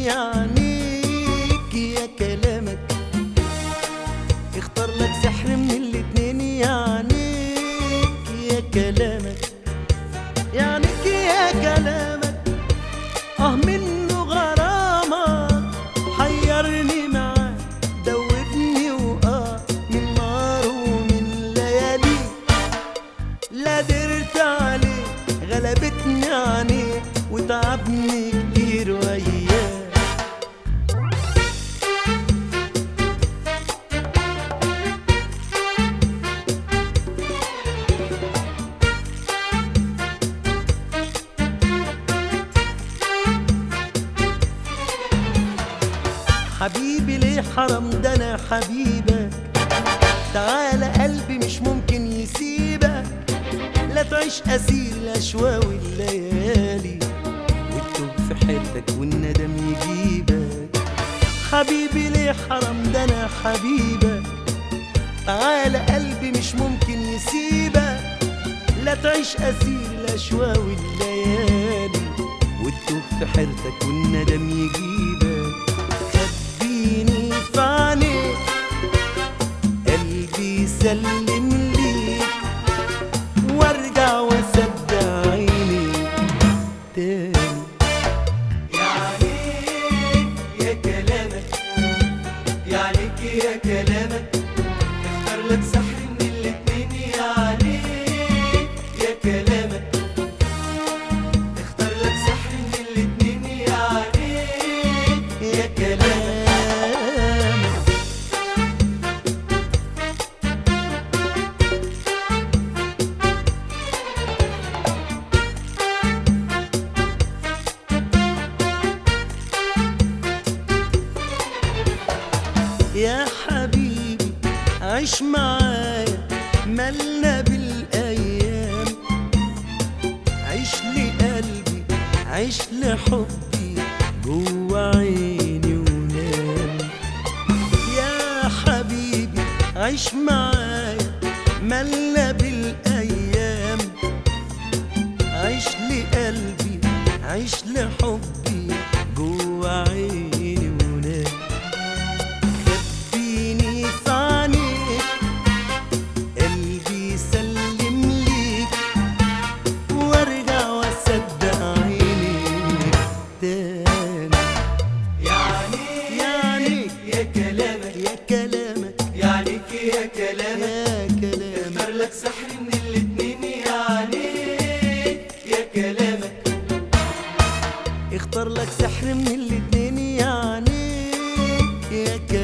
يعنيك يا كلامك، اختار لك سحر من الاتنين يعنيك يا كلامك، يعنيك يا كلامك. منه غرامك حيرني معاك، دوبني من نار ومن ليالي، لا درت عليك غلبتني عينيك وتعبني كتير وياك. حبيبي ليه حرام ده انا حبيبك، تعالى قلبي مش ممكن يسيبك، لا تعيش اسير الاشواق والليالي وتتوب في حيرتك والندم يجيبك. حبيبي ليه حرام ده انا حبيبك، تعالى قلبي مش ممكن يسيبك، لا تعيش اسير الاشواق والليالي وتتوب في حيرتك والندم يجيبك. خبيني في عينيك قلبي يسلم ليك وارجع واصدق عيني تاني. يعنيك يا كلامك، يعنيك يا كلامك، اختار لك سحر من الاتنين يعنيك يا كلامك، اختار لك سحر من الاتنين يعنيك يا كلامك. يا حبيبي عيش معايا مالنا بالايام، عيش لقلبي عيش لحبي جوا عيني ونام. يا حبيبي عيش معايا مالنا بالايام، عيش لقلبي عيش لحبي جوا عيني ونام. خبيني في عينيك قلبي يسلم ليك وارجع واصدق عينيك تاني. يعنيك يا كلامك، يا كلامك يعنيك يا كلامك، يا كلامك، اختار لك سحر من الاتنين يعنيك يا كلامك، اختار لك سحر من الاتنين يعنيك يا كلامك.